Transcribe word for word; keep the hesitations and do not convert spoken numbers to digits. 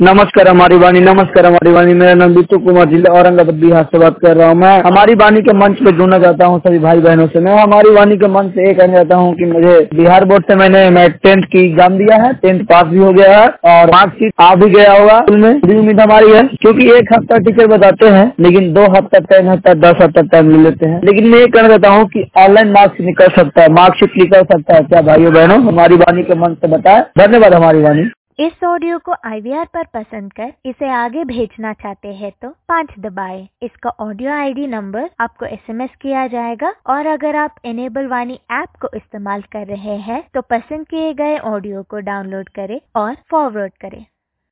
नमस्कार हमारी वाणी, नमस्कार हमारी वाणी। मेरा नाम बिट्टू कुमार, जिला औरंगाबाद बिहार से बात कर रहा हूँ। मैं हमारी वाणी के मंच पे जुड़ना चाहता हूँ सभी भाई बहनों से। मैं हमारी वाणी के मंच से ये कहना चाहता हूँ कि मुझे बिहार बोर्ड से मैंने मैं टेंथ की एग्जाम दिया है, टेंथ पास भी हो गया है और मार्कशीट आ भी गया होगा स्कूल में। पूरी उम्मीद हमारी है, क्योंकि एक हफ्ता टीचर बताते हैं लेकिन दो हफ्ता टाइम हफ्ता दस हफ्ता टाइम ले लेते हैं। लेकिन मैं ये कहना चाहता हूँ कि ऑनलाइन मार्क्स निकल सकता है, मार्कशीट निकल सकता है क्या भाइयों बहनों? हमारी वाणी के मंच से बताएं। धन्यवाद हमारी वाणी। इस ऑडियो को आई वी आर पर पसंद कर इसे आगे भेजना चाहते हैं तो पाँच दबाएं। इसका ऑडियो आई डी नंबर आपको एस एम एस किया जाएगा और अगर आप इनेबल वाणी ऐप को इस्तेमाल कर रहे हैं तो पसंद किए गए ऑडियो को डाउनलोड करें और फॉरवर्ड करें।